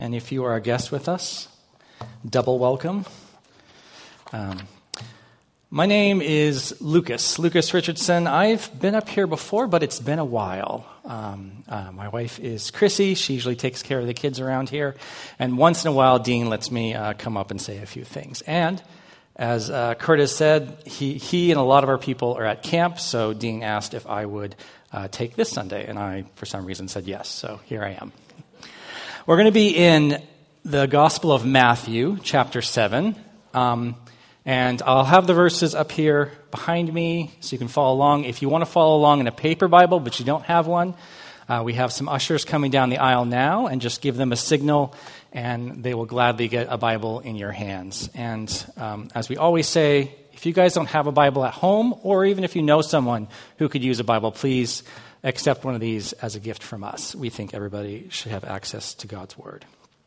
And if you are a guest with us, double welcome. My name is Lucas Richardson. I've been up here before, but it's been a while. My wife is Chrissy. She usually takes care of the kids around here. And once in a while, Dean lets me come up and say a few things. And as Curtis said, he and a lot of our people are at camp, so Dean asked if I would take this Sunday, and I, for some reason, said yes. So here I am. We're going to be in the Gospel of Matthew, chapter 7. And I'll have the verses up here behind me so you can follow along. If you want to follow along in a paper Bible, but you don't have one, we have some ushers coming down the aisle now, and just give them a signal, and they will gladly get a Bible in your hands. And as we always say, if you guys don't have a Bible at home, or even if you know someone who could use a Bible, please accept one of these as a gift from us. We think everybody should have access to God's Word.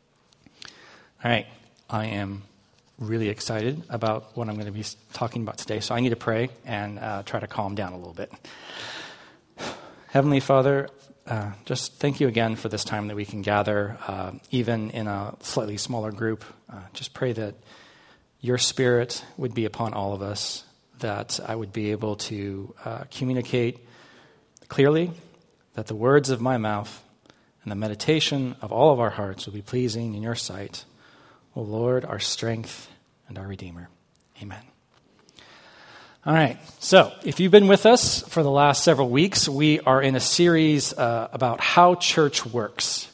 All right, I am really excited about what I'm going to be talking about today, so I need to pray and try to calm down a little bit. Heavenly Father, just thank you again for this time that we can gather, even in a slightly smaller group. Just pray that your Spirit would be upon all of us, that I would be able to communicate clearly, that the words of my mouth and the meditation of all of our hearts will be pleasing in your sight, O Lord, our strength and our Redeemer. Amen. All right, so if you've been with us for the last several weeks, we are in a series about how church works.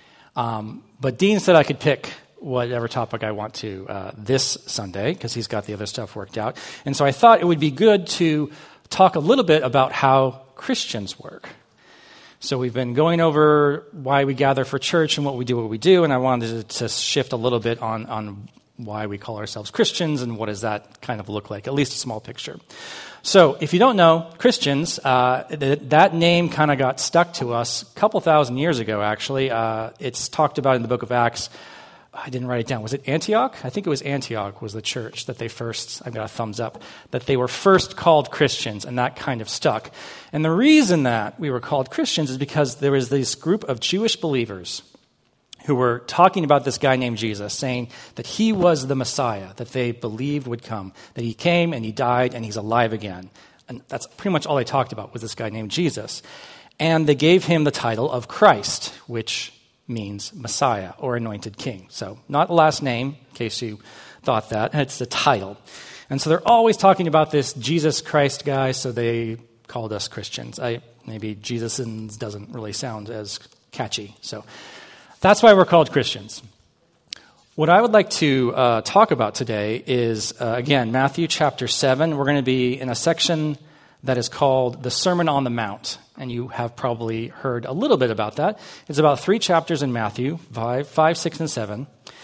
But Dean said I could pick whatever topic I want to this Sunday, because he's got the other stuff worked out. And so I thought it would be good to talk a little bit about how Christians work. So we've been going over why we gather for church and what we do, and I wanted to shift a little bit on why we call ourselves Christians and what does that kind of look like, at least a small picture. So if you don't know, Christians, that name kind of got stuck to us a couple thousand years ago, actually. It's talked about in the book of Acts. I didn't write it down. Was it Antioch? I think it was Antioch was the church that they first, I've got a thumbs up, that they were first called Christians, and that kind of stuck. And the reason that we were called Christians is because there was this group of Jewish believers who were talking about this guy named Jesus, saying that he was the Messiah that they believed would come, that he came and he died and he's alive again. And that's pretty much all they talked about was this guy named Jesus. And they gave him the title of Christ, which means Messiah or anointed king. So not the last name, in case you thought that. It's the title. And so they're always talking about this Jesus Christ guy, so they called us Christians. Maybe Jesusins doesn't really sound as catchy. So that's why we're called Christians. What I would like to talk about today is, again, Matthew chapter 7. We're going to be in a section that is called the Sermon on the Mount. And you have probably heard a little bit about that. It's about 3 chapters in Matthew, 5, 6, and 7.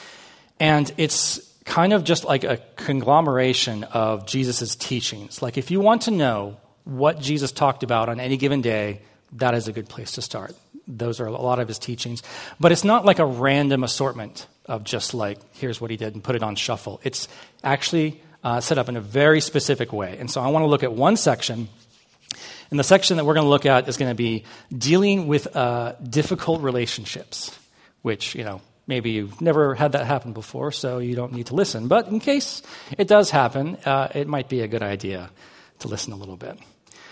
And it's kind of just like a conglomeration of Jesus' teachings. Like if you want to know what Jesus talked about on any given day, that is a good place to start. Those are a lot of his teachings. But it's not like a random assortment of just like, here's what he did and put it on shuffle. It's actually set up in a very specific way. And so I want to look at one section. And the section that we're going to look at is going to be dealing with difficult relationships, which, maybe you've never had that happen before, so you don't need to listen. But in case it does happen, it might be a good idea to listen a little bit.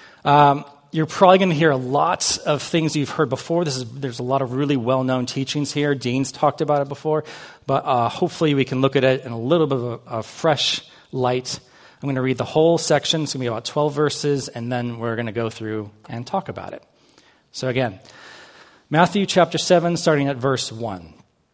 You're probably going to hear lots of things you've heard before. There's a lot of really well-known teachings here. Dean's talked about it before. But hopefully we can look at it in a little bit of a fresh light. I'm going to read the whole section. It's going to be about 12 verses, and then we're going to go through and talk about it. So again, Matthew chapter 7, starting at verse 1.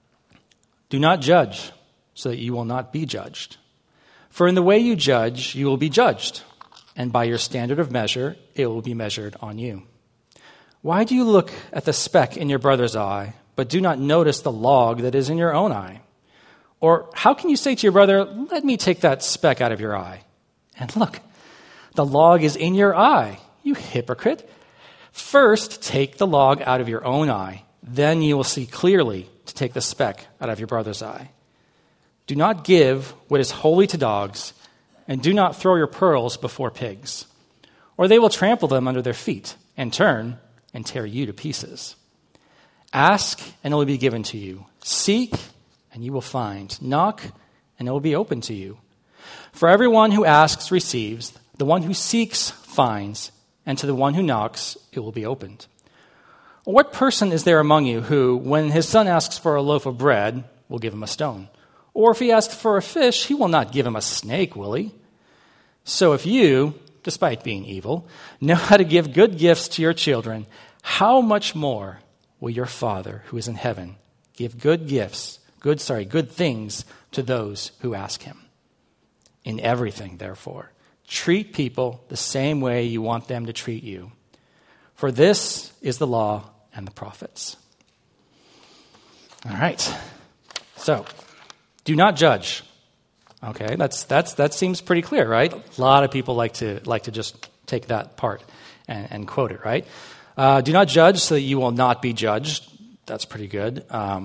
Do not judge, so that you will not be judged. For in the way you judge, you will be judged, and by your standard of measure, it will be measured on you. Why do you look at the speck in your brother's eye, but do not notice the log that is in your own eye? Or how can you say to your brother, let me take that speck out of your eye? And look, the log is in your eye, you hypocrite. First, take the log out of your own eye. Then you will see clearly to take the speck out of your brother's eye. Do not give what is holy to dogs, and do not throw your pearls before pigs, or they will trample them under their feet and turn and tear you to pieces. Ask, and it will be given to you. Seek, and you will find. Knock, and it will be open to you. For everyone who asks receives, the one who seeks finds, and to the one who knocks it will be opened. What person is there among you who, when his son asks for a loaf of bread, will give him a stone? Or if he asks for a fish, he will not give him a snake, will he? So if you, despite being evil, know how to give good gifts to your children, how much more will your Father who is in heaven give good things to those who ask him? In everything, therefore, treat people the same way you want them to treat you. For this is the law and the prophets. All right. So, do not judge. Okay, that seems pretty clear, right? A lot of people like to just take that part and quote it, right? Do not judge so that you will not be judged. That's pretty good.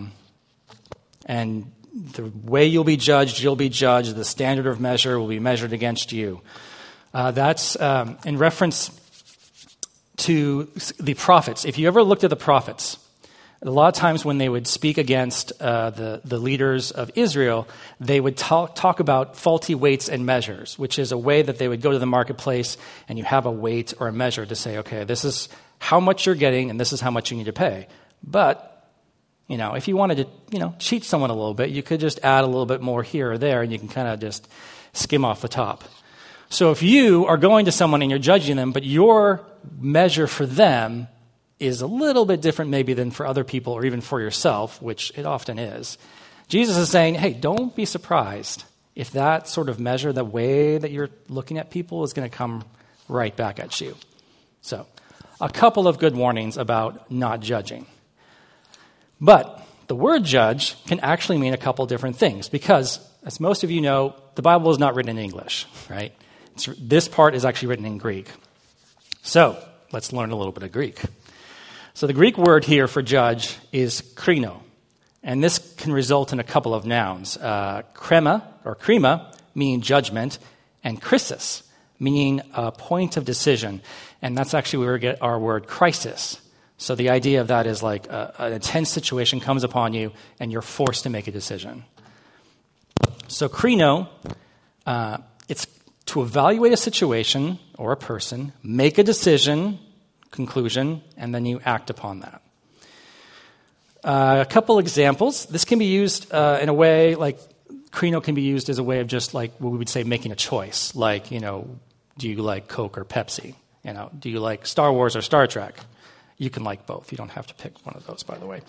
And the way you'll be judged. The standard of measure will be measured against you. That's in reference to the prophets. If you ever looked at the prophets, a lot of times when they would speak against the leaders of Israel, they would talk about faulty weights and measures, which is a way that they would go to the marketplace and you have a weight or a measure to say, okay, this is how much you're getting and this is how much you need to pay. But if you wanted to, cheat someone a little bit, you could just add a little bit more here or there, and you can kind of just skim off the top. So if you are going to someone and you're judging them, but your measure for them is a little bit different maybe than for other people or even for yourself, which it often is, Jesus is saying, hey, don't be surprised if that sort of measure, the way that you're looking at people, is going to come right back at you. So, a couple of good warnings about not judging. But the word judge can actually mean a couple different things because, as most of you know, the Bible is not written in English, right? This part is actually written in Greek. So, let's learn a little bit of Greek. So the Greek word here for judge is krino, and this can result in a couple of nouns. Krema, meaning judgment, and krisis, meaning a point of decision, and that's actually where we get our word crisis. So the idea of that is like an intense situation comes upon you, and you're forced to make a decision. So krino, it's to evaluate a situation or a person, make a decision, conclusion, and then you act upon that. A couple examples. This can be used in a way like krino can be used as a way of just like what we would say making a choice. Like, do you like Coke or Pepsi? Do you like Star Wars or Star Trek? You can like both. You don't have to pick one of those, by the way.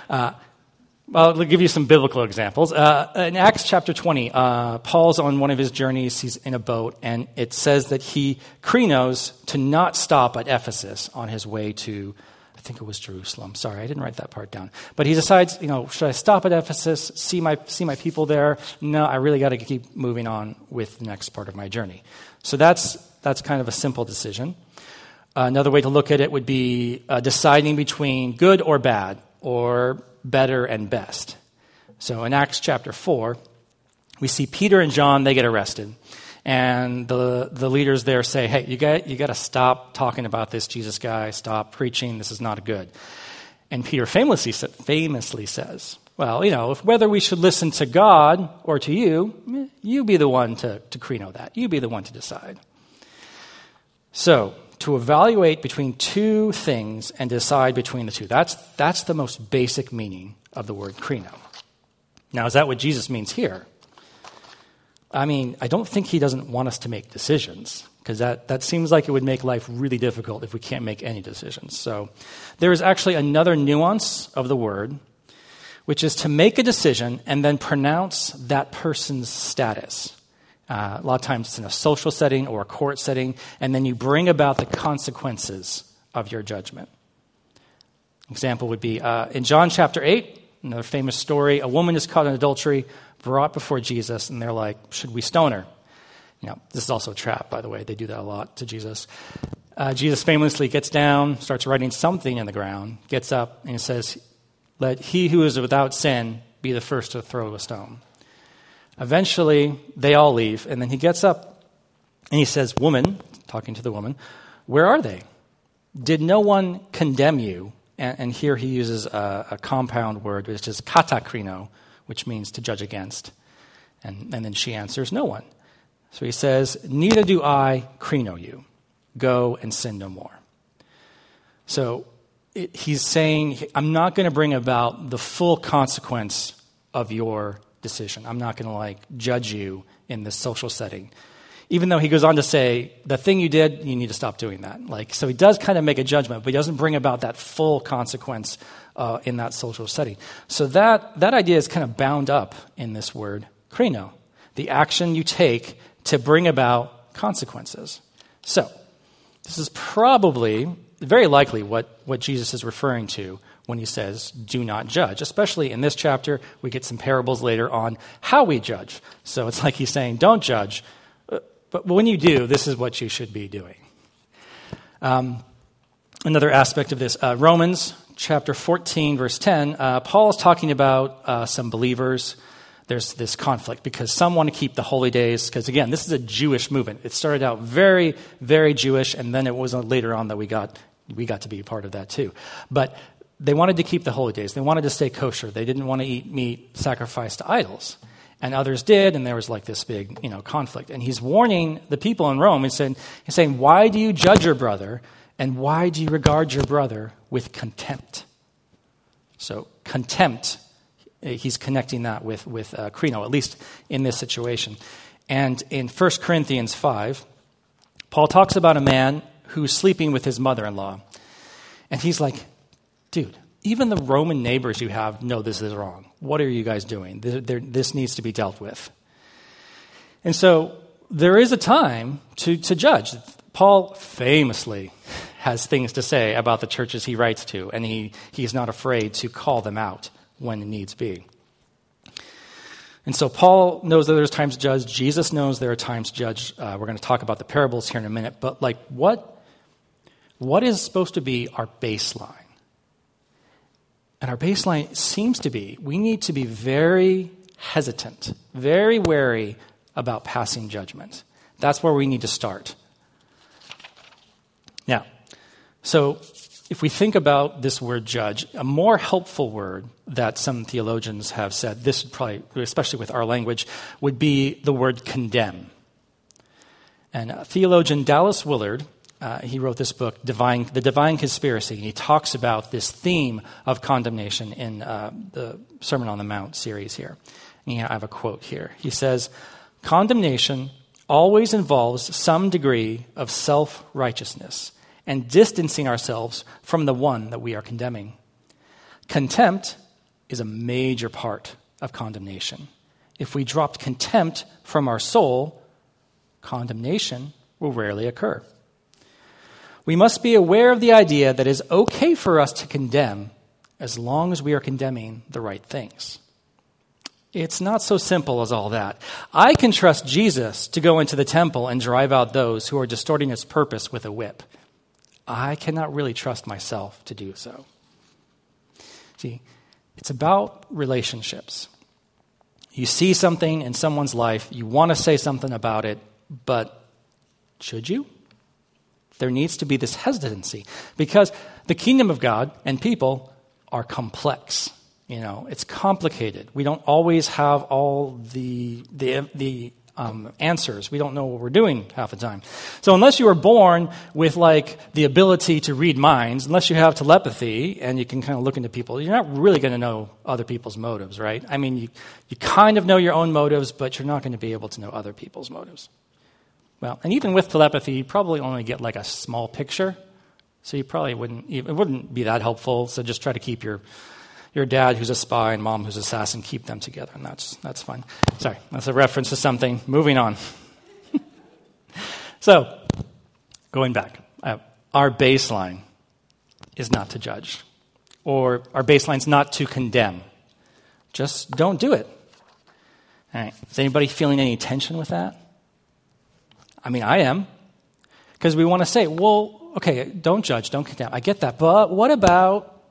I'll give you some biblical examples. In Acts chapter 20, Paul's on one of his journeys. He's in a boat, and it says that he krinos to not stop at Ephesus on his way to, I think it was Jerusalem. Sorry, I didn't write that part down. But he decides, should I stop at Ephesus, see my people there? No, I really got to keep moving on with the next part of my journey. So that's kind of a simple decision. Another way to look at it would be deciding between good or bad, or better and best. So in Acts chapter 4, we see Peter and John, they get arrested. And the leaders there say, hey, you got to stop talking about this Jesus guy, stop preaching, this is not good. And Peter famously says, well, if whether we should listen to God or to you, you be the one to krino that. You be the one to decide. So, to evaluate between two things and decide between the two. That's the most basic meaning of the word krino. Now, is that what Jesus means here? I don't think he doesn't want us to make decisions, because that seems like it would make life really difficult if we can't make any decisions. So there is actually another nuance of the word, which is to make a decision and then pronounce that person's status. A lot of times it's in a social setting or a court setting, and then you bring about the consequences of your judgment. Example would be in John chapter 8, another famous story, a woman is caught in adultery, brought before Jesus, and they're like, should we stone her? This is also a trap, by the way. They do that a lot to Jesus. Jesus famously gets down, starts writing something in the ground, gets up, and he says, let he who is without sin be the first to throw a stone. Eventually, they all leave, and then he gets up, and he says, woman, talking to the woman, where are they? Did no one condemn you and here he uses a compound word, which is katakrino, which means to judge against. And then she answers, no one. So he says, neither do I krino you. Go and sin no more. So he's saying, I'm not going to bring about the full consequence of your decision. I'm not going to judge you in this social setting. Even though he goes on to say, the thing you did, you need to stop doing that. So he does kind of make a judgment, but he doesn't bring about that full consequence in that social setting. So that idea is kind of bound up in this word, krino, the action you take to bring about consequences. So this is probably, very likely, what Jesus is referring to when he says, do not judge. Especially in this chapter, we get some parables later on how we judge. So it's like he's saying, don't judge. But when you do, this is what you should be doing. Another aspect of this, Romans chapter 14, verse 10, Paul is talking about some believers. There's this conflict because some want to keep the holy days, because again, this is a Jewish movement. It started out very, very Jewish, and then it was later on that we got to be a part of that too. But they wanted to keep the holy days. They wanted to stay kosher. They didn't want to eat meat sacrificed to idols. And others did, and there was this big, conflict. And he's warning the people in Rome. He's saying, why do you judge your brother, and why do you regard your brother with contempt? So contempt, he's connecting that with krino, at least in this situation. And in 1 Corinthians 5, Paul talks about a man who's sleeping with his mother-in-law. And he's like, dude, even the Roman neighbors you have know this is wrong. What are you guys doing? This needs to be dealt with. And so there is a time to judge. Paul famously has things to say about the churches he writes to, and he's not afraid to call them out when it needs be. And so Paul knows that there's times to judge. Jesus knows there are times to judge. We're going to talk about the parables here in a minute. But what is supposed to be our baseline? And our baseline seems to be, we need to be very hesitant, very wary about passing judgment. That's where we need to start. Now, so if we think about this word judge, a more helpful word that some theologians have said, this would probably, especially with our language, would be the word condemn. And theologian Dallas Willard, he wrote this book, The Divine Conspiracy, and he talks about this theme of condemnation in the Sermon on the Mount series here. And I have a quote here. He says, condemnation always involves some degree of self-righteousness and distancing ourselves from the one that we are condemning. Contempt is a major part of condemnation. If we dropped contempt from our soul, condemnation will rarely occur. We must be aware of the idea that it is okay for us to condemn as long as we are condemning the right things. It's not so simple as all that. I can trust Jesus to go into the temple and drive out those who are distorting his purpose with a whip. I cannot really trust myself to do so. See, it's about relationships. You see something in someone's life, you want to say something about it, but should you? There needs to be this hesitancy because the kingdom of God and people are complex. It's complicated. We don't always have all the answers. We don't know what we're doing half the time. So unless you were born with the ability to read minds, unless you have telepathy and you can kind of look into people, you're not really going to know other people's motives, right? I mean, you kind of know your own motives, but you're not going to be able to know other people's motives. Well, and even with telepathy, you probably only get a small picture, so you probably it wouldn't be that helpful. So just try to keep your dad who's a spy and mom who's an assassin, keep them together, and that's fine. Sorry, that's a reference to something. Moving on. So, going back, our baseline is not to judge, or our baseline's not to condemn. Just don't do it. All right. Is anybody feeling any tension with that? I mean, I am. Because we want to say, well, okay, don't judge, don't condemn. I get that. But what about,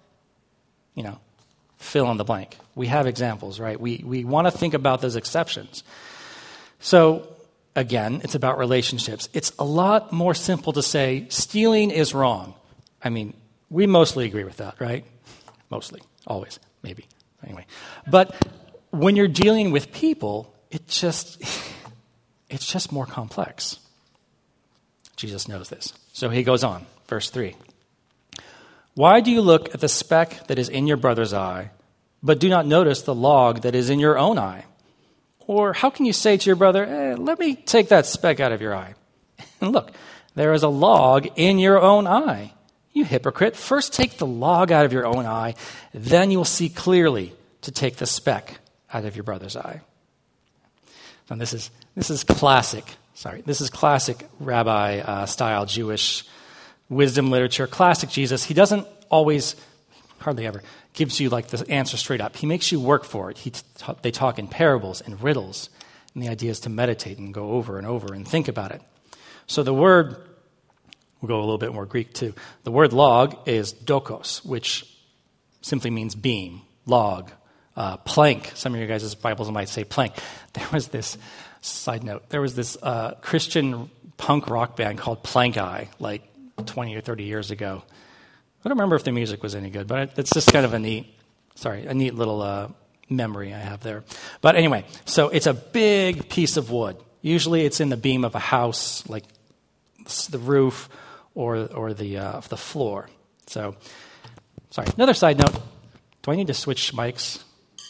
fill in the blank? We have examples, right? We want to think about those exceptions. So, again, it's about relationships. It's a lot more simple to say stealing is wrong. I mean, We mostly agree with that, right? Mostly. Always. Maybe. Anyway. But when you're dealing with people, it's just more complex. Jesus knows this. So he goes on. Verse 3. Why do you look at the speck that is in your brother's eye, but do not notice the log that is in your own eye? Or how can you say to your brother, let me take that speck out of your eye? And look, there is a log in your own eye. You hypocrite, first take the log out of your own eye, then you will see clearly to take the speck out of your brother's eye. And this is classic. This is classic rabbi style Jewish wisdom literature. Classic Jesus. He doesn't always, hardly ever, gives you like the answer straight up. He makes you work for it. They talk in parables and riddles, and the idea is to meditate and go over and over and think about it. So the word, we'll go a little bit more Greek too. The word log is dokos, which simply means beam, log, plank. Some of your guys' Bibles might say plank. There was this, side note, Christian punk rock band called Plank Eye, like 20 or 30 years ago. I don't remember if the music was any good, but it's just kind of a neat little memory I have there. But anyway, so it's a big piece of wood. Usually it's in the beam of a house, like the roof or the floor. So, another side note. Do I need to switch mics?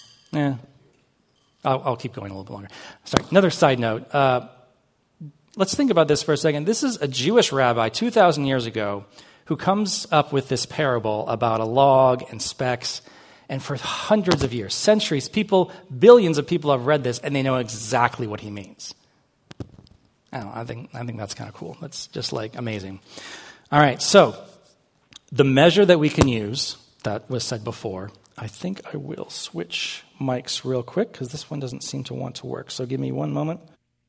I'll keep going a little bit longer. Another side note. Let's think about this for a second. This is a Jewish rabbi 2,000 years ago who comes up with this parable about a log and specks. And for hundreds of years, centuries, billions of people have read this, and they know exactly what he means. I think that's kind of cool. That's just like amazing. All right, so the measure that we can use, that was said before, I think I will switch mics real quick because this one doesn't seem to want to work. So give me one moment.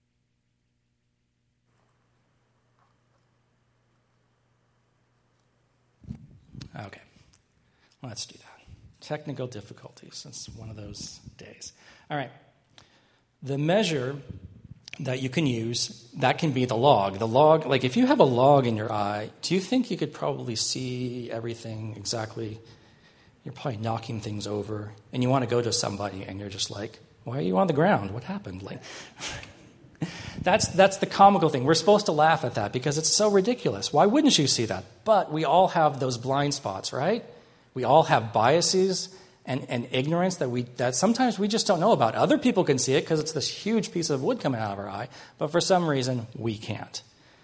Okay, let's do that. Technical difficulties. It's one of those days. All right. The measure that you can use, that can be the log. The log, like if you have a log in your eye, do you think you could probably see everything exactly? You're probably knocking things over, and you want to go to somebody, and you're just like, why are you on the ground? What happened? Like, that's the comical thing. We're supposed to laugh at that because it's so ridiculous. Why wouldn't you see that? But we all have those blind spots, right? We all have biases and ignorance that sometimes we just don't know about. Other people can see it because it's this huge piece of wood coming out of our eye, but for some reason, we can't.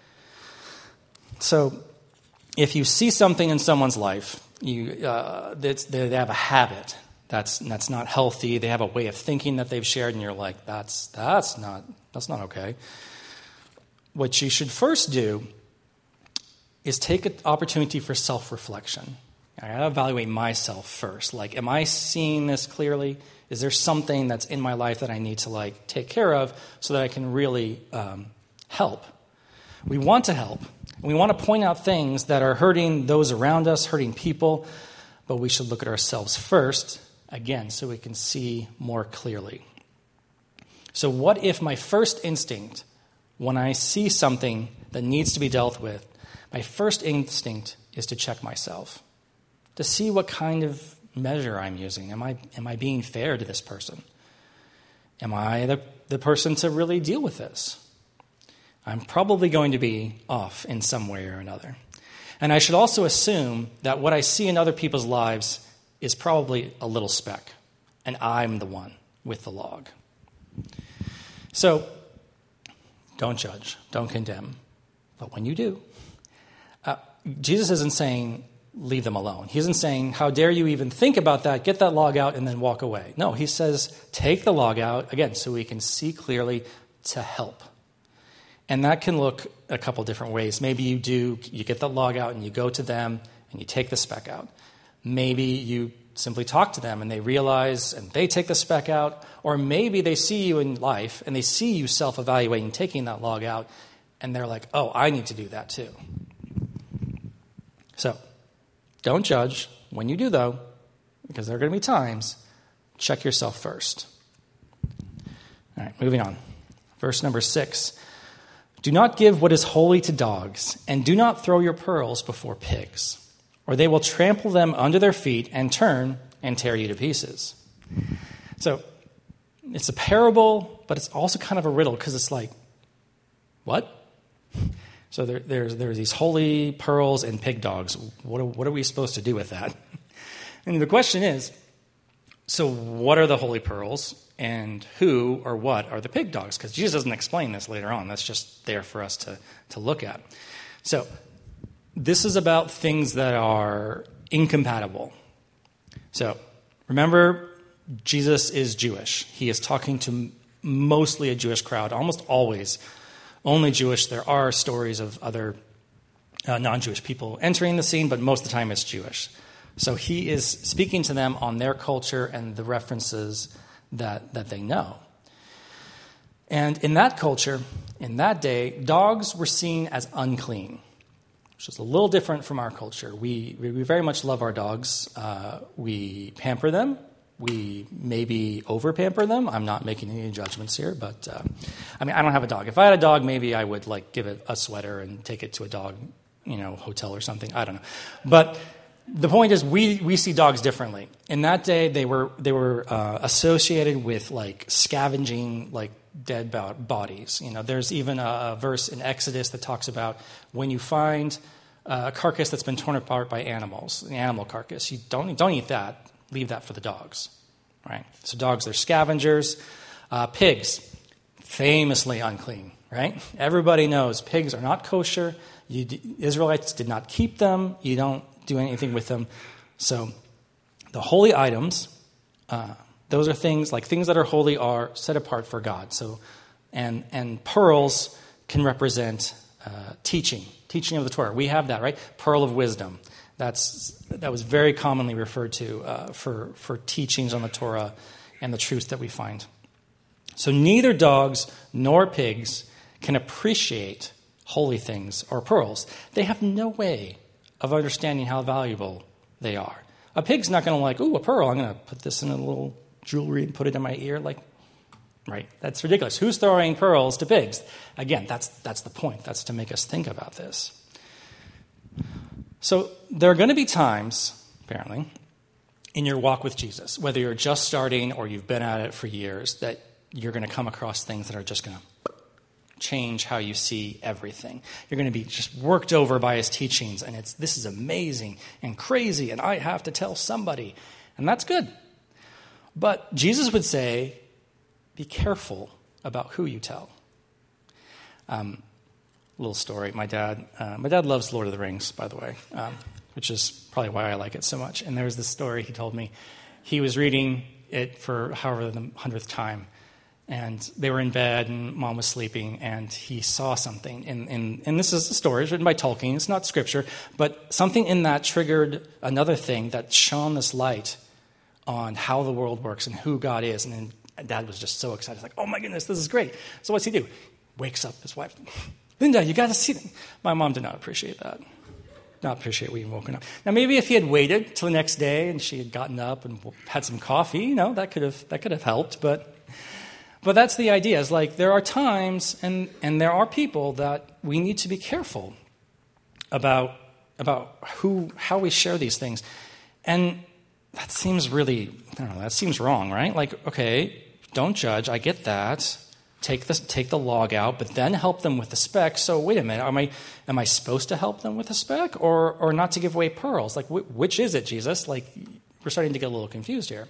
So if you see something in someone's life, they have a habit that's not healthy, they have a way of thinking that they've shared, and you're like, that's not okay. What you should first do is take an opportunity for self-reflection. I got to evaluate myself first. Like, am I seeing this clearly? Is there something that's in my life that I need to take care of so that I can really help? We want to help. We want to point out things that are hurting those around us, hurting people, but we should look at ourselves first, again, so we can see more clearly. So what if my first instinct, when I see something that needs to be dealt with, my first instinct is to check myself, to see what kind of measure I'm using. Am I being fair to this person? Am I the person to really deal with this? I'm probably going to be off in some way or another. And I should also assume that what I see in other people's lives is probably a little speck, and I'm the one with the log. So, don't judge, don't condemn. But when you do, Jesus isn't saying, leave them alone. He isn't saying, how dare you even think about that, get that log out, and then walk away. No, he says, take the log out, again, so we can see clearly to help. And that can look a couple different ways. Maybe you get the log out and you go to them and you take the speck out. Maybe you simply talk to them and they realize and they take the speck out. Or maybe they see you in life and they see you self-evaluating, taking that log out, and they're like, oh, I need to do that too. So, don't judge. When you do, though, because there are going to be times, check yourself first. All right, moving on. Verse number 6. Do not give what is holy to dogs, and do not throw your pearls before pigs, or they will trample them under their feet and turn and tear you to pieces. So it's a parable, but it's also kind of a riddle because it's like, what? So there's these holy pearls and pig dogs. What are we supposed to do with that? And the question is, so what are the holy pearls and who or what are the pig dogs? Because Jesus doesn't explain this later on. That's just there for us to look at. So this is about things that are incompatible. So remember, Jesus is Jewish. He is talking to mostly a Jewish crowd, almost always only Jewish. There are stories of other non-Jewish people entering the scene, but most of the time it's Jewish. So he is speaking to them on their culture and the references that they know. And in that culture, in that day, dogs were seen as unclean, which is a little different from our culture. We very much love our dogs. We pamper them. We maybe over-pamper them. I'm not making any judgments here, but I don't have a dog. If I had a dog, maybe I would give it a sweater and take it to a dog, hotel or something. I don't know. But the point is, we see dogs differently. In that day, they were associated with scavenging dead bodies. There's even a verse in Exodus that talks about when you find a carcass that's been torn apart by animals, an animal carcass, you don't eat that. Leave that for the dogs, right? So dogs, they're scavengers. Pigs, famously unclean, right? Everybody knows pigs are not kosher. Israelites did not keep them. You don't do anything with them. So the holy items, those are things that are holy are set apart for God. So, and pearls can represent teaching of the Torah. We have that, right? Pearl of wisdom. That was very commonly referred to for teachings on the Torah and the truths that we find. So neither dogs nor pigs can appreciate holy things or pearls. They have no way of understanding how valuable they are. A pig's not going to ooh, a pearl, I'm going to put this in a little jewelry and put it in my ear. Right? That's ridiculous. Who's throwing pearls to pigs? Again, that's the point. That's to make us think about this. So there are going to be times, apparently, in your walk with Jesus, whether you're just starting or you've been at it for years, that you're going to come across things that are just going to change how you see everything. You're going to be just worked over by his teachings, and this is amazing and crazy, and I have to tell somebody. And that's good. But Jesus would say, be careful about who you tell. Little story. My dad loves Lord of the Rings, by the way, which is probably why I like it so much. And there was this story he told me. He was reading it for however the 100th time, and they were in bed, and Mom was sleeping, and he saw something. And this is a story. It's written by Tolkien. It's not scripture, but something in that triggered another thing that shone this light on how the world works and who God is. And then Dad was just so excited. He's like, oh my goodness, this is great. So what's he do? Wakes up his wife. Linda, you got to see them. My mom did not appreciate that. Not appreciate we even woken up. Now, maybe if he had waited till the next day and she had gotten up and had some coffee, that could have helped. But that's the idea. Is there are times and there are people that we need to be careful about how we share these things. And that seems really, that seems wrong, right? Okay, don't judge. I get that. Take the log out, but then help them with the speck. So wait a minute, am I supposed to help them with the speck or not to give away pearls? Which is it, Jesus? We're starting to get a little confused here.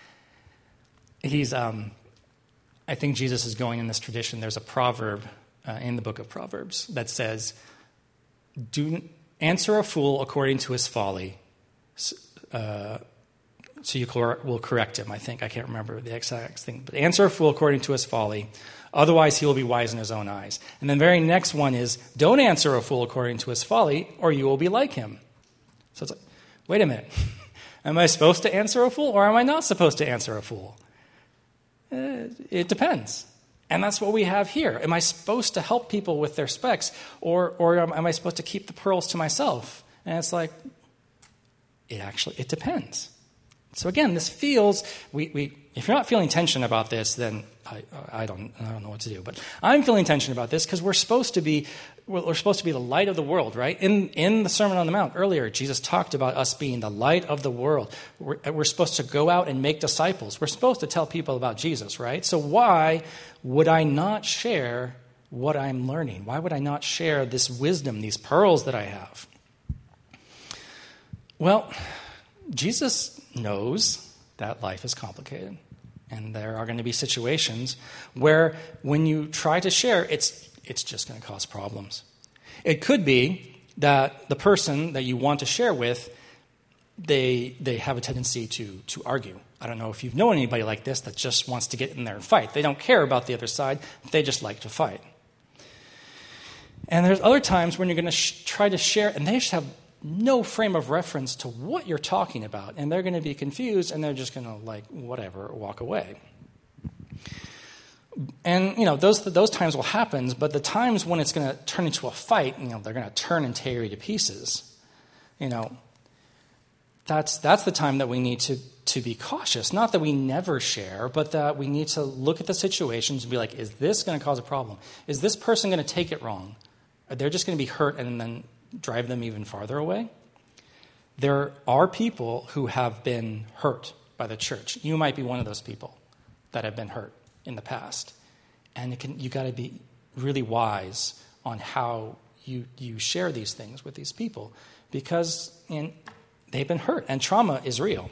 I think Jesus is going in this tradition. There's a proverb in the book of Proverbs that says, "Do answer a fool according to his folly, so you will correct him." I can't remember the exact thing, but answer a fool according to his folly. Otherwise, he will be wise in his own eyes. And then the very next one is, don't answer a fool according to his folly, or you will be like him. So it's wait a minute. Am I supposed to answer a fool, or am I not supposed to answer a fool? It depends. And that's what we have here. Am I supposed to help people with their specks, or am I supposed to keep the pearls to myself? And it's it depends. So again, this feels, if you're not feeling tension about this, then I don't know what to do. But I'm feeling tension about this because we're supposed to be the light of the world, right? In the Sermon on the Mount earlier, Jesus talked about us being the light of the world. We're supposed to go out and make disciples. We're supposed to tell people about Jesus, right? So why would I not share what I'm learning? Why would I not share this wisdom, these pearls that I have? Well, Jesus knows that life is complicated. And there are going to be situations where when you try to share, it's just going to cause problems. It could be that the person that you want to share with, they have a tendency to argue. I don't know if you've known anybody like this that just wants to get in there and fight. They don't care about the other side. They just like to fight. And there's other times when you're going to try to share, and they just have no frame of reference to what you're talking about, and they're going to be confused, and they're just going to walk away. And those times will happen, but the times when it's going to turn into a fight, they're going to turn and tear you to pieces. That's the time that we need to be cautious. Not that we never share, but that we need to look at the situations and be like, is this going to cause a problem? Is this person going to take it wrong? They're just going to be hurt and then drive them even farther away? There are people who have been hurt by the church. You might be one of those people that have been hurt in the past. And you got to be really wise on how you share these things with these people, because they've been hurt and trauma is real.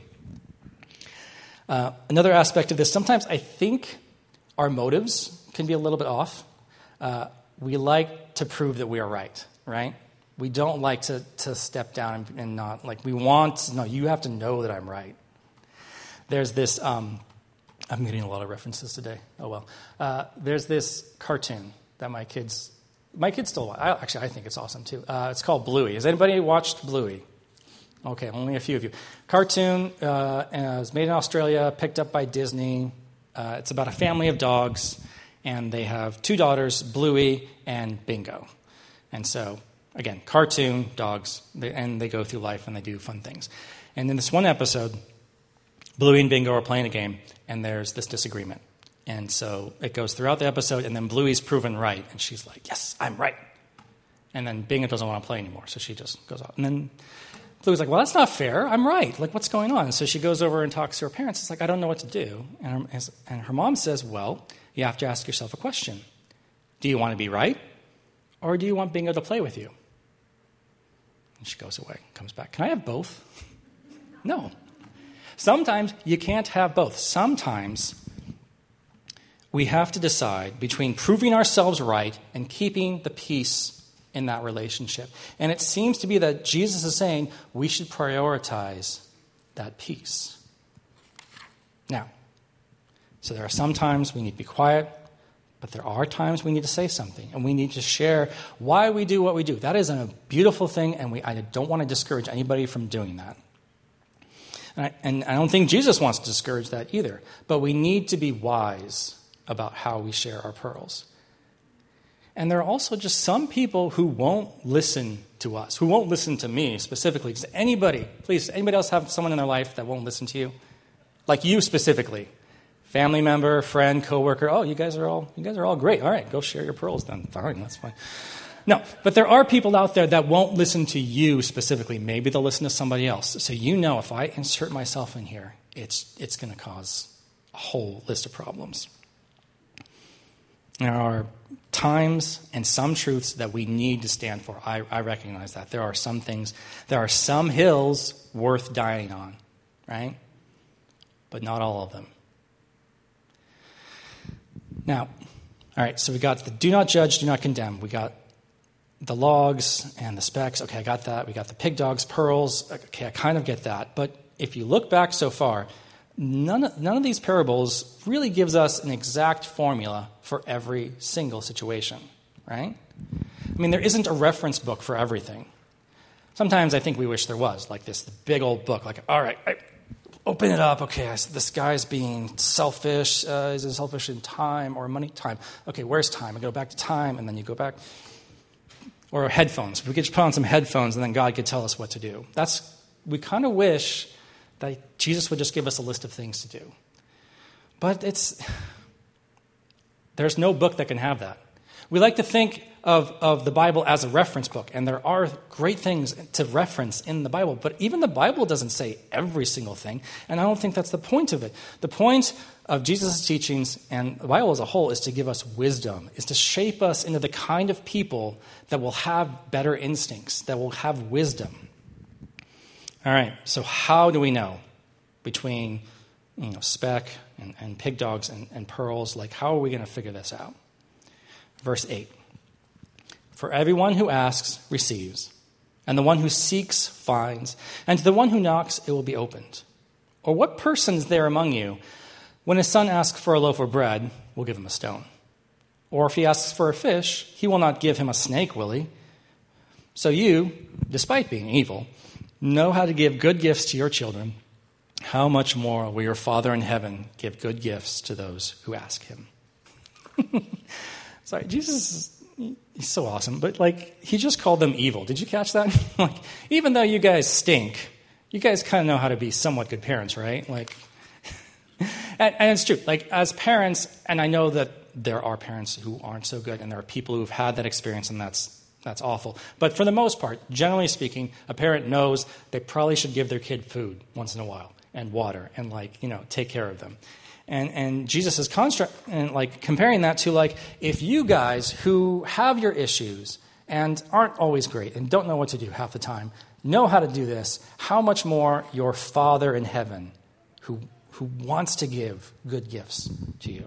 Another aspect of this, sometimes I think our motives can be a little bit off. We like to prove that we are right? We don't like to step down and not, you have to know that I'm right. There's this, I'm getting a lot of references today. Oh, well. There's this cartoon that my kids still watch. I think it's awesome, too. It's called Bluey. Has anybody watched Bluey? Okay, only a few of you. Cartoon is made in Australia, picked up by Disney. It's about a family of dogs, and they have 2 daughters, Bluey and Bingo. And so, again, cartoon, dogs, they go through life and they do fun things. And in this one episode, Bluey and Bingo are playing a game, and there's this disagreement. And so it goes throughout the episode, and then Bluey's proven right, and she's like, yes, I'm right. And then Bingo doesn't want to play anymore, so she just goes off. And then Bluey's like, well, that's not fair. I'm right. What's going on? And so she goes over and talks to her parents. It's like, I don't know what to do. And her mom says, well, you have to ask yourself a question. Do you want to be right, or do you want Bingo to play with you? And she goes away, comes back. Can I have both? No. Sometimes you can't have both. Sometimes we have to decide between proving ourselves right and keeping the peace in that relationship. And it seems to be that Jesus is saying we should prioritize that peace. Now, so there are some times we need to be quiet, but there are times we need to say something, and we need to share why we do what we do. That is a beautiful thing, and I don't want to discourage anybody from doing that. And I don't think Jesus wants to discourage that either. But we need to be wise about how we share our pearls. And there are also just some people who won't listen to us, who won't listen to me specifically. Does anybody else have someone in their life that won't listen to you? Like you specifically. Family member, friend, coworker. Oh, you guys are all great. All right, go share your pearls then. Fine, that's fine. No, but there are people out there that won't listen to you specifically. Maybe they'll listen to somebody else. So if I insert myself in here, it's going to cause a whole list of problems. There are times and some truths that we need to stand for. I recognize that. There are some hills worth dying on, right? But not all of them. Now, all right, so we got the do not judge, do not condemn. We got the logs and the specks. Okay, I got that. We got the pig dogs, pearls. Okay, I kind of get that. But if you look back so far, none of these parables really gives us an exact formula for every single situation, right? I mean, there isn't a reference book for everything. Sometimes I think we wish there was, like this big old book. Like, all right, open it up. Okay, this guy's being selfish. Is it selfish in time or money? Time. Okay, where's time? I go back to time, and then you go back. Or headphones. We could just put on some headphones, and then God could tell us what to do. We kind of wish that Jesus would just give us a list of things to do. But there's no book that can have that. We like to think of the Bible as a reference book, and there are great things to reference in the Bible, but even the Bible doesn't say every single thing, and I don't think that's the point of it. The point of Jesus' teachings and the Bible as a whole is to give us wisdom, is to shape us into the kind of people that will have better instincts, that will have wisdom. All right, so how do we know between speck and pig dogs and pearls? Like, how are we going to figure this out? Verse 8. For everyone who asks receives, and the one who seeks finds, and to the one who knocks it will be opened. Or what person is there among you, when his son asks for a loaf of bread, will give him a stone? Or if he asks for a fish, he will not give him a snake, will he? So you, despite being evil, know how to give good gifts to your children. How much more will your Father in heaven give good gifts to those who ask him? Sorry, Jesus, he's so awesome, but he just called them evil. Did you catch that? Even though you guys stink, you guys kind of know how to be somewhat good parents, right? And it's true. As parents, and I know that there are parents who aren't so good, and there are people who've had that experience, and that's awful. But for the most part, generally speaking, a parent knows they probably should give their kid food once in a while, and water, and take care of them. And Jesus is comparing that to if you guys who have your issues and aren't always great and don't know what to do half the time know how to do this, how much more your Father in heaven who wants to give good gifts to you.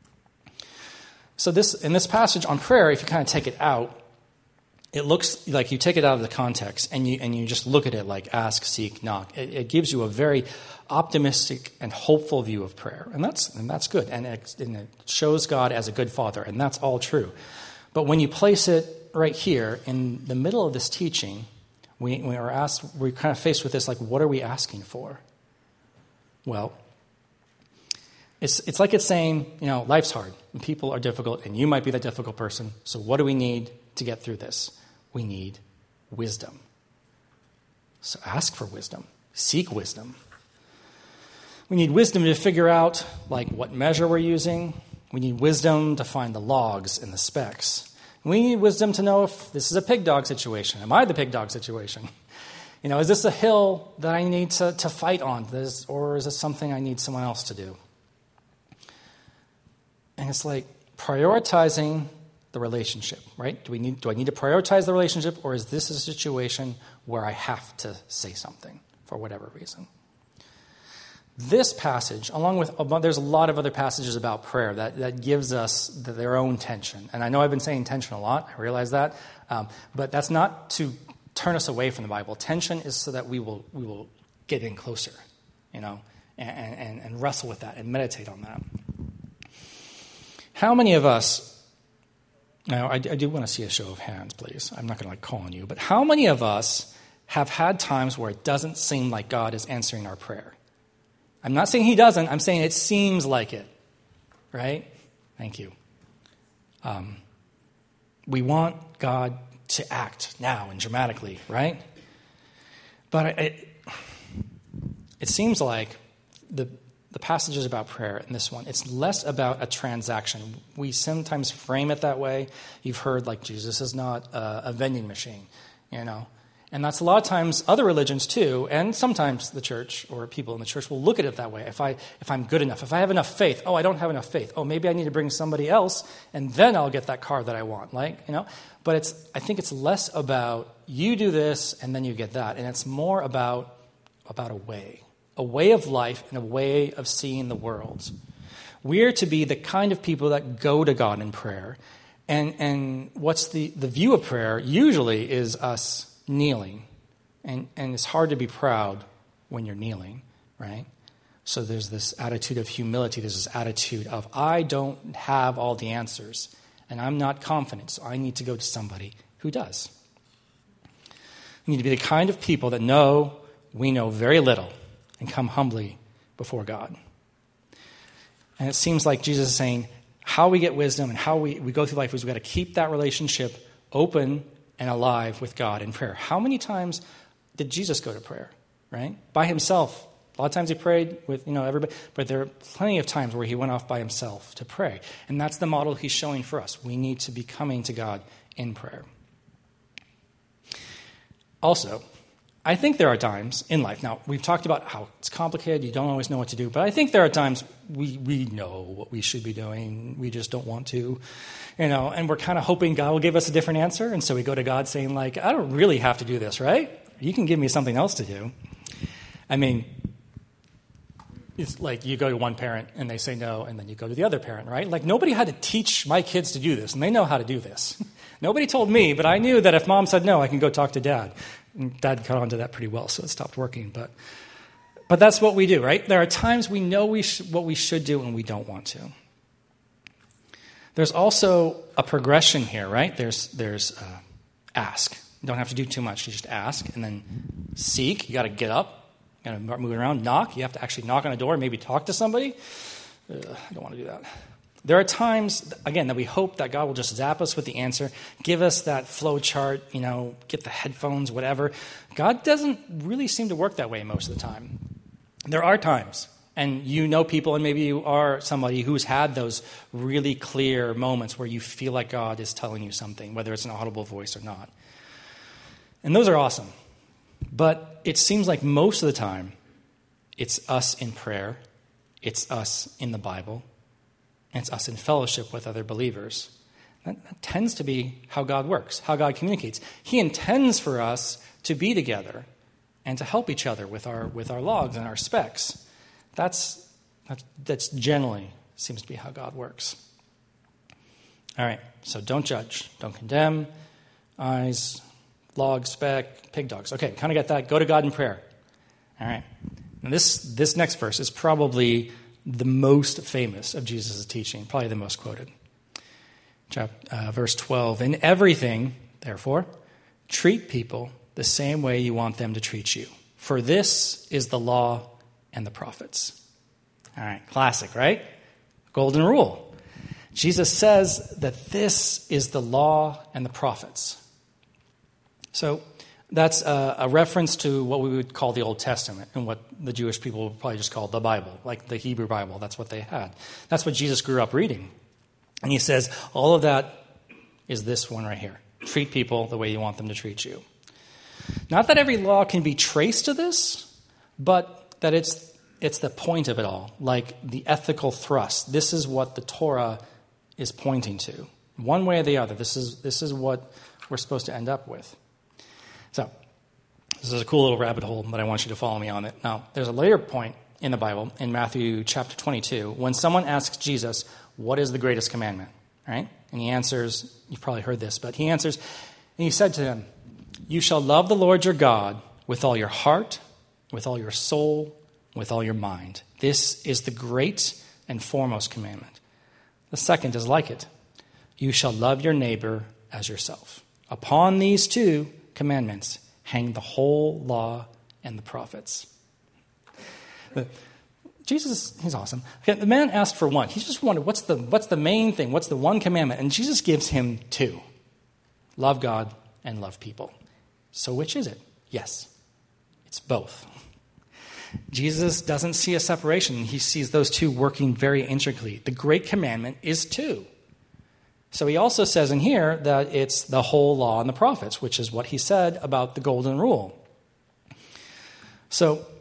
So in this passage on prayer, if you kind of take it out, it looks like you take it out of the context and you just look at it like ask, seek, knock. It gives you a very optimistic and hopeful view of prayer, and that's good, and it shows God as a good Father, and that's all true. But when you place it right here in the middle of this teaching, we're kind of faced with this: what are we asking for? Well, it's like it's saying, life's hard, and people are difficult, and you might be that difficult person. So what do we need to get through this? We need wisdom. So ask for wisdom. Seek wisdom. We need wisdom to figure out what measure we're using. We need wisdom to find the logs and the specks. We need wisdom to know if this is a pig dog situation. Am I the pig dog situation? Is this a hill that I need to fight on? Or is this something I need someone else to do? And it's prioritizing the relationship, right? Do I need to prioritize the relationship, or is this a situation where I have to say something for whatever reason? This passage, along with there's a lot of other passages about prayer that gives us their own tension. And I know I've been saying tension a lot. I realize that, but that's not to turn us away from the Bible. Tension is so that we will get in closer, and wrestle with that and meditate on that. How many of us? Now, I do want to see a show of hands, please. I'm not going to call on you, but how many of us have had times where it doesn't seem like God is answering our prayer? I'm not saying he doesn't. I'm saying it seems like it, right? Thank you. We want God to act now and dramatically, right? But it seems like the passages about prayer in this one, it's less about a transaction. We sometimes frame it that way. You've heard Jesus is not a vending machine, And that's a lot of times other religions too, and sometimes the church or people in the church will look at it that way. If I'm good enough, if I have enough faith, I don't have enough faith. Maybe I need to bring somebody else, and then I'll get that car that I want. But I think it's less about you do this and then you get that, and it's more about a way of life and a way of seeing the world. We're to be the kind of people that go to God in prayer, and what's the view of prayer usually is us kneeling, and it's hard to be proud when you're kneeling, right? So there's this attitude of humility. There's this attitude of I don't have all the answers, and I'm not confident, so I need to go to somebody who does. We need to be the kind of people that know we know very little and come humbly before God. And it seems like Jesus is saying how we get wisdom and how we go through life is we've got to keep that relationship open and alive with God in prayer. How many times did Jesus go to prayer, right? By himself, A lot of times he prayed with, everybody, but there are plenty of times where he went off by himself to pray. And that's the model he's showing for us. We need to be coming to God in prayer. Also, I think there are times in life, now we've talked about how it's complicated, you don't always know what to do, but I think there are times we know what we should be doing, we just don't want to, and we're kind of hoping God will give us a different answer, and so we go to God saying, I don't really have to do this, right? You can give me something else to do. I mean, it's like you go to one parent and they say no, and then you go to the other parent, right? Nobody had to teach my kids to do this, and they know how to do this. Nobody told me, but I knew that if mom said no, I can go talk to dad. And dad caught on to that pretty well, so it stopped working. But that's what we do, right? There are times we know what we should do and we don't want to. There's also a progression here, right? There's ask. You don't have to do too much. You just ask, and then seek. You got to get up. You got to start moving around. Knock. You have to actually knock on a door, maybe talk to somebody. I don't want to do that. There are times, again, that we hope that God will just zap us with the answer, give us that flow chart, get the headphones, whatever. God doesn't really seem to work that way most of the time. There are times, and people, and maybe you are somebody who's had those really clear moments where you feel like God is telling you something, whether it's an audible voice or not. And those are awesome. But it seems like most of the time, it's us in prayer, it's us in the Bible, and it's us in fellowship with other believers. That tends to be how God works, how God communicates. He intends for us to be together and to help each other with our logs and our specs. That's generally seems to be how God works. All right, so don't judge, don't condemn, eyes, log, spec, pig dogs. Okay, kind of get that. Go to God in prayer. All right. Now this next verse is probably the most famous of Jesus' teaching, probably the most quoted. Verse 12, in everything, therefore, treat people the same way you want them to treat you. For this is the law and the prophets. All right, classic, right? Golden rule. Jesus says that this is the law and the prophets. So that's a reference to what we would call the Old Testament and what the Jewish people would probably just call the Bible, like the Hebrew Bible. That's what they had. That's what Jesus grew up reading. And he says, all of that is this one right here. Treat people the way you want them to treat you. Not that every law can be traced to this, but that it's the point of it all, like the ethical thrust. This is what the Torah is pointing to. One way or the other, this is what we're supposed to end up with. So, this is a cool little rabbit hole, but I want you to follow me on it. Now, there's a later point in the Bible, in Matthew chapter 22, when someone asks Jesus, what is the greatest commandment? Right? And he answers, you've probably heard this, but he answers, and he said to them, you shall love the Lord your God with all your heart, with all your soul, with all your mind. This is the great and foremost commandment. The second is like it. You shall love your neighbor as yourself. Upon these two commandments hang the whole law and the prophets. Jesus, he's awesome. Okay, the man asked for one. He just wanted, what's the main thing? What's the one commandment? And Jesus gives him two. Love God and love people. So which is it? Yes, it's both. Jesus doesn't see a separation. He sees those two working very intricately. The great commandment is two. So he also says in here that it's the whole law and the prophets, which is what he said about the golden rule. So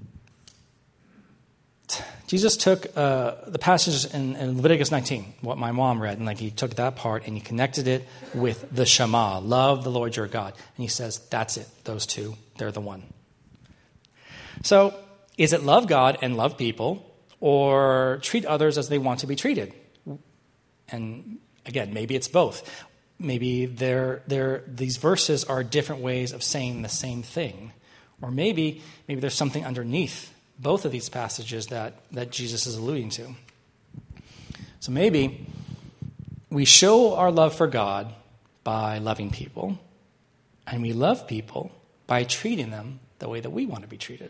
Jesus took the passages in Leviticus 19, what my mom read, and he took that part and he connected it with the Shema, love the Lord your God. And he says, that's it, those two, they're the one. So is it love God and love people, or treat others as they want to be treated? And again, maybe it's both. Maybe these verses are different ways of saying the same thing. Or maybe there's something underneath both of these passages that Jesus is alluding to. So maybe we show our love for God by loving people, and we love people by treating them the way that we want to be treated.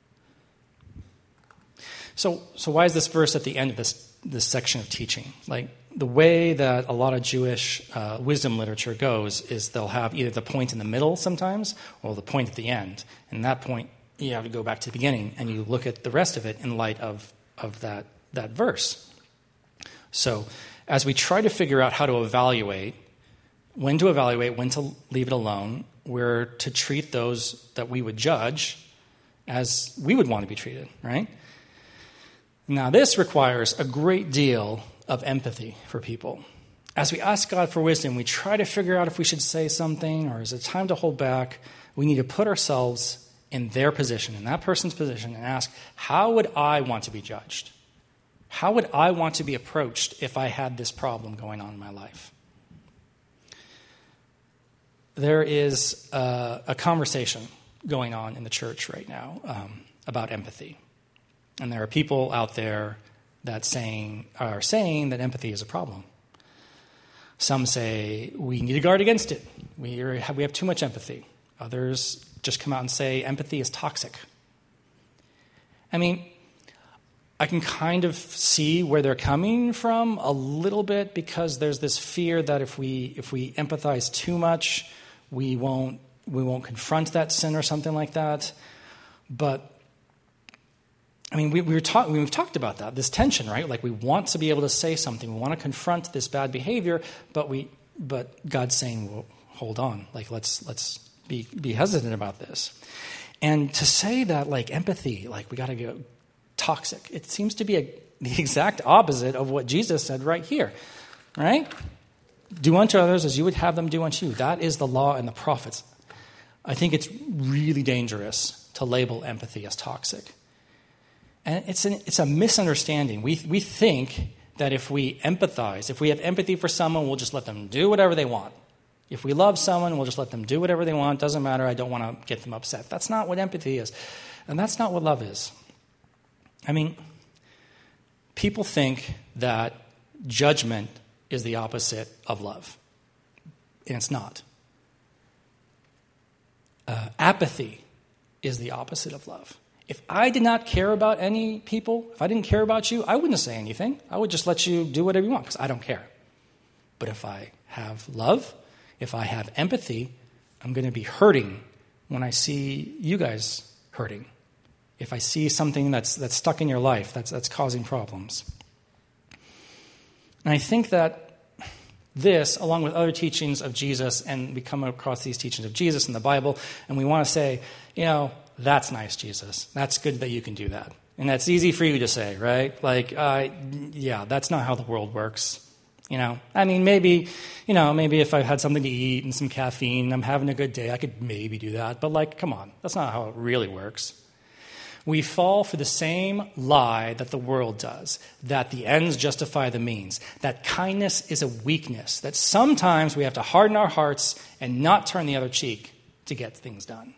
So why is this verse at the end of this section of teaching? The way that a lot of Jewish wisdom literature goes is they'll have either the point in the middle sometimes or the point at the end. And that point you have to go back to the beginning and you look at the rest of it in light of that verse. So as we try to figure out how to evaluate, when to leave it alone, we're to treat those that we would judge as we would want to be treated, right? Now, this requires a great deal of empathy for people. As we ask God for wisdom, we try to figure out if we should say something or is it time to hold back. We need to put ourselves in their position, in that person's position, and ask, how would I want to be judged? How would I want to be approached if I had this problem going on in my life? There is a conversation going on in the church right now about empathy. And there are people out there that are saying that empathy is a problem. Some say we need to guard against it. We have too much empathy. Others just come out and say empathy is toxic. I mean, I can kind of see where they're coming from a little bit, because there's this fear that if we empathize too much, we won't confront that sin or something like that. But I mean, we've talked about that, this tension, right? Like, we want to be able to say something, we want to confront this bad behavior, but God's saying, well, hold on, like let's be hesitant about this. And to say that, like, empathy, like, we got to go toxic, it seems to be the exact opposite of what Jesus said right here, right? Do unto others as you would have them do unto you. That is the law and the prophets. I think it's really dangerous to label empathy as toxic. And it's a misunderstanding. We think that if we empathize, if we have empathy for someone, we'll just let them do whatever they want. If we love someone, we'll just let them do whatever they want. Doesn't matter, I don't want to get them upset. That's not what empathy is. And that's not what love is. I mean, people think that judgment is the opposite of love. And it's not. Apathy is the opposite of love. If I did not care about any people, if I didn't care about you, I wouldn't say anything. I would just let you do whatever you want because I don't care. But if I have love, if I have empathy, I'm going to be hurting when I see you guys hurting. If I see something that's stuck in your life, that's causing problems. And I think that this, along with other teachings of Jesus, and we come across these teachings of Jesus in the Bible, and we want to say, that's nice, Jesus. That's good that you can do that. And that's easy for you to say, right? Like, that's not how the world works. I mean, maybe if I had something to eat and some caffeine, I'm having a good day, I could maybe do that. But come on, that's not how it really works. We fall for the same lie that the world does, that the ends justify the means, that kindness is a weakness, that sometimes we have to harden our hearts and not turn the other cheek to get things done.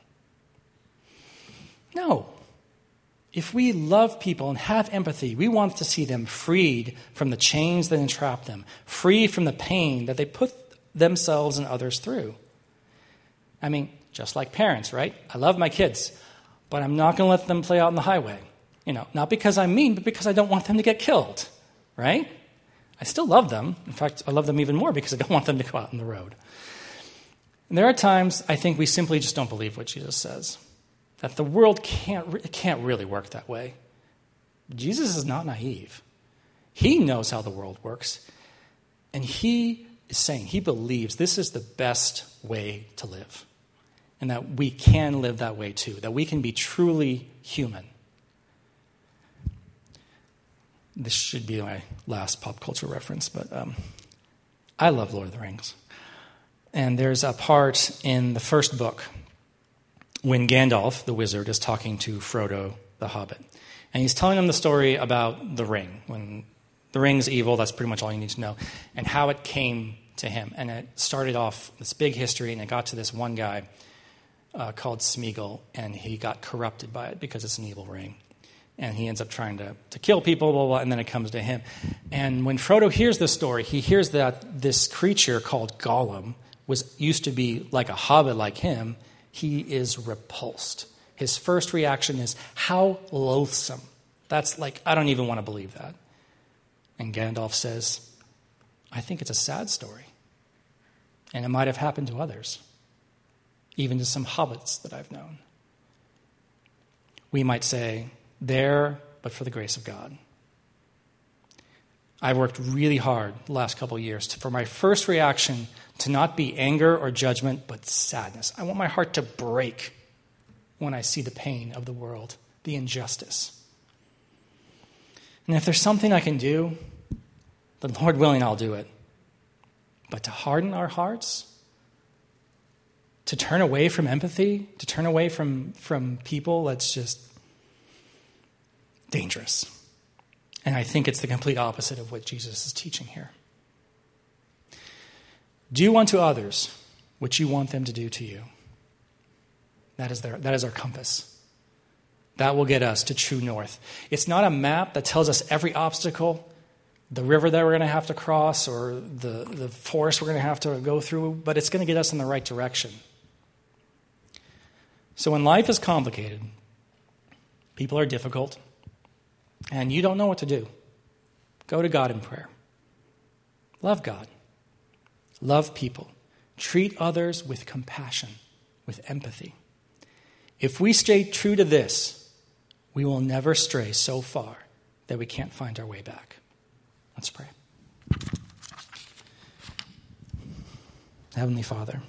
No. If we love people and have empathy, we want to see them freed from the chains that entrap them, free from the pain that they put themselves and others through. I mean, just like parents, right? I love my kids, but I'm not going to let them play out on the highway. Not because I'm mean, but because I don't want them to get killed, right? I still love them. In fact, I love them even more because I don't want them to go out on the road. And there are times I think we simply just don't believe what Jesus says. That the world can't really work that way. Jesus is not naive. He knows how the world works. And he is saying, he believes this is the best way to live. And that we can live that way too. That we can be truly human. This should be my last pop culture reference, but I love Lord of the Rings. And there's a part in the first book when Gandalf, the wizard, is talking to Frodo, the hobbit. And he's telling him the story about the ring. When the ring's evil, that's pretty much all you need to know. And how it came to him. And it started off this big history, and it got to this one guy called Smeagol, and he got corrupted by it because it's an evil ring. And he ends up trying to kill people, blah, blah, and then it comes to him. And when Frodo hears this story, he hears that this creature called Gollum used to be like a hobbit like him. He is repulsed. His first reaction is, how loathsome. That's like, I don't even want to believe that. And Gandalf says, I think it's a sad story. And it might have happened to others, even to some hobbits that I've known. we might say, there, but for the grace of God. I've worked really hard the last couple of years for my first reaction to not be anger or judgment, but sadness. I want my heart to break when I see the pain of the world, the injustice. And if there's something I can do, then Lord willing, I'll do it. But to harden our hearts, to turn away from empathy, to turn away from people, that's just dangerous. And I think it's the complete opposite of what Jesus is teaching here. Do unto others what you want them to do to you. That is our compass. That will get us to true north. It's not a map that tells us every obstacle, the river that we're going to have to cross, or the forest we're going to have to go through, but it's going to get us in the right direction. So when life is complicated, people are difficult, and you don't know what to do, go to God in prayer. Love God. Love people. Treat others with compassion, with empathy. If we stay true to this, we will never stray so far that we can't find our way back. Let's pray. Heavenly Father,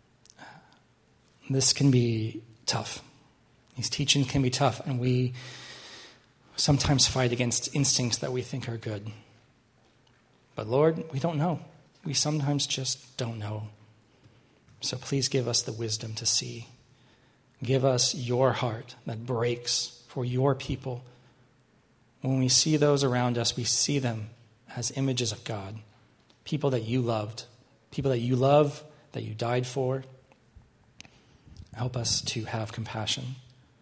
this can be tough. These teachings can be tough, and we sometimes fight against instincts that we think are good. But Lord, we don't know. We sometimes just don't know. So please give us the wisdom to see. Give us your heart that breaks for your people. When we see those around us, we see them as images of God, people that you loved, people that you love, that you died for. Help us to have compassion,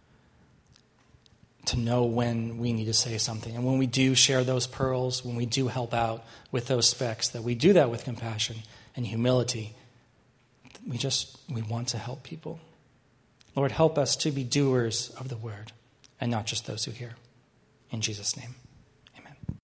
to know when we need to say something. And when we do share those pearls, when we do help out with those specks, that we do that with compassion and humility. We want to help people. Lord, help us to be doers of the word and not just those who hear. In Jesus' name.